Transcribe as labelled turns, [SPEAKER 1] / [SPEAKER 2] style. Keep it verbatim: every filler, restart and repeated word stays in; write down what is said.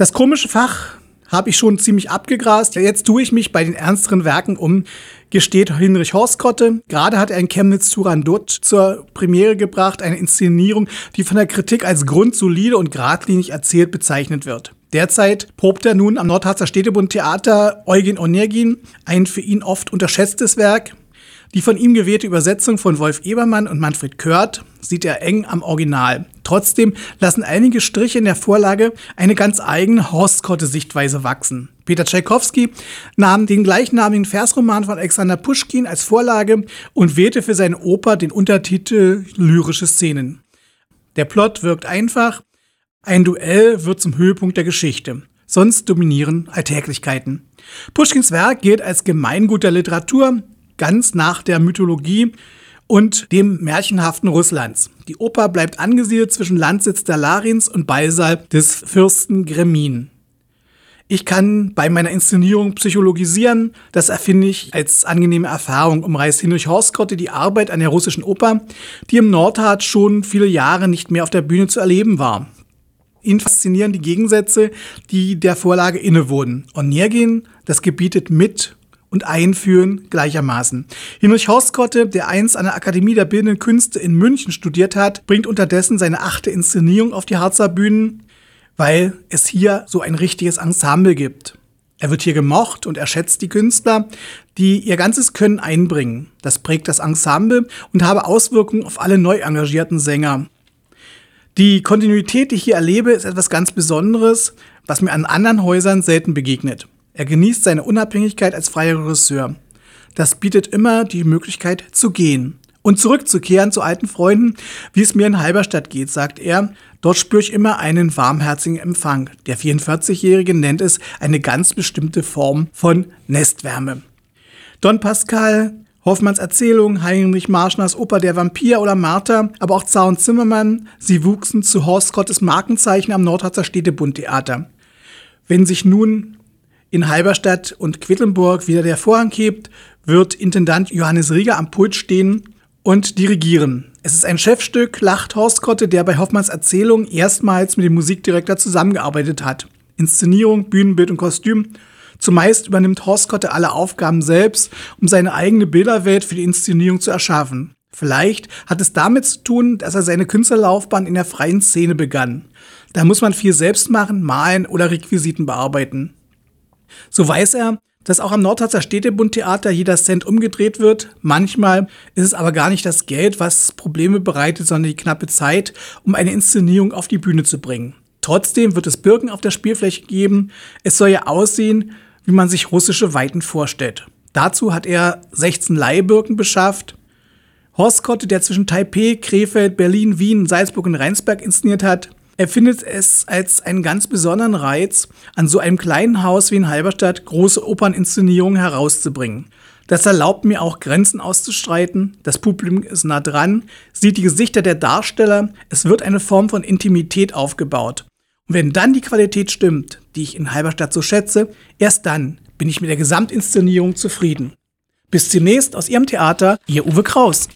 [SPEAKER 1] Das komische Fach habe ich schon ziemlich abgegrast. Jetzt tue ich mich bei den ernsteren Werken um, gesteht Hinrich Horschotte. Gerade hat er in Chemnitz Turandot zur Premiere gebracht, eine Inszenierung, die von der Kritik als grundsolide und geradlinig erzählt bezeichnet wird. Derzeit probt er nun am Nordharzer Städtebund Theater Eugen Onegin, ein für ihn oft unterschätztes Werk. Die von ihm gewählte Übersetzung von Wolf Ebermann und Manfred Körth sieht er eng am Original. Trotzdem lassen einige Striche in der Vorlage eine ganz eigene Horschotte-Sichtweise wachsen. Peter Tschaikowski nahm den gleichnamigen Versroman von Alexander Puschkin als Vorlage und wählte für seine Oper den Untertitel Lyrische Szenen. Der Plot wirkt einfach, ein Duell wird zum Höhepunkt der Geschichte. Sonst dominieren Alltäglichkeiten. Puschkins Werk gilt als Gemeingut der Literatur, ganz nach der Mythologie und dem märchenhaften Russlands. Die Oper bleibt angesiedelt zwischen Landsitz der Larins und Ballsaal des Fürsten Gremin. Ich kann bei meiner Inszenierung psychologisieren, das erfinde ich als angenehme Erfahrung, umreißt Hinrich Horschotte die Arbeit an der russischen Oper, die im Nordhart schon viele Jahre nicht mehr auf der Bühne zu erleben war. Ihn faszinieren die Gegensätze, die der Vorlage innewohnen. Onegin, das gebietet mit und einführen gleichermaßen. Hinrich Horschotte, der einst an der Akademie der Bildenden Künste in München studiert hat, bringt unterdessen seine achte Inszenierung auf die Harzer Bühnen, weil es hier so ein richtiges Ensemble gibt. Er wird hier gemocht und er schätzt die Künstler, die ihr ganzes Können einbringen. Das prägt das Ensemble und habe Auswirkungen auf alle neu engagierten Sänger. Die Kontinuität, die ich hier erlebe, ist etwas ganz Besonderes, was mir an anderen Häusern selten begegnet. Er genießt seine Unabhängigkeit als freier Regisseur. Das bietet immer die Möglichkeit zu gehen und zurückzukehren zu alten Freunden, wie es mir in Halberstadt geht, sagt er. Dort spüre ich immer einen warmherzigen Empfang. Der vierundvierzigjährige nennt es eine ganz bestimmte Form von Nestwärme. Don Pascal, Hoffmanns Erzählung, Heinrich Marschners Oper Der Vampir oder Martha, aber auch Zar und Zimmermann, sie wuchsen zu Horschottes Markenzeichen am Nordharzer Städtebund Theater. Wenn sich nun in Halberstadt und Quedlinburg wieder der Vorhang hebt, wird Intendant Johannes Rieger am Pult stehen und dirigieren. Es ist ein Chefstück, lacht Horschotte, der bei Hoffmanns Erzählung erstmals mit dem Musikdirektor zusammengearbeitet hat. Inszenierung, Bühnenbild und Kostüm. Zumeist übernimmt Horschotte alle Aufgaben selbst, um seine eigene Bilderwelt für die Inszenierung zu erschaffen. Vielleicht hat es damit zu tun, dass er seine Künstlerlaufbahn in der freien Szene begann. Da muss man viel selbst machen, malen oder Requisiten bearbeiten. So weiß er, dass auch am Nordharzer Städtebund Theater jeder Cent umgedreht wird. Manchmal ist es aber gar nicht das Geld, was Probleme bereitet, sondern die knappe Zeit, um eine Inszenierung auf die Bühne zu bringen. Trotzdem wird es Birken auf der Spielfläche geben. Es soll ja aussehen, wie man sich russische Weiten vorstellt. Dazu hat er sechzehn Leihbirken beschafft. Horschotte, der zwischen Taipeh, Krefeld, Berlin, Wien, Salzburg und Rheinsberg inszeniert hat, er findet es als einen ganz besonderen Reiz, an so einem kleinen Haus wie in Halberstadt große Operninszenierungen herauszubringen. Das erlaubt mir auch, Grenzen auszustreiten. Das Publikum ist nah dran, sieht die Gesichter der Darsteller. Es wird eine Form von Intimität aufgebaut. Und wenn dann die Qualität stimmt, die ich in Halberstadt so schätze, erst dann bin ich mit der Gesamtinszenierung zufrieden. Bis demnächst aus Ihrem Theater, Ihr Uwe Kraus.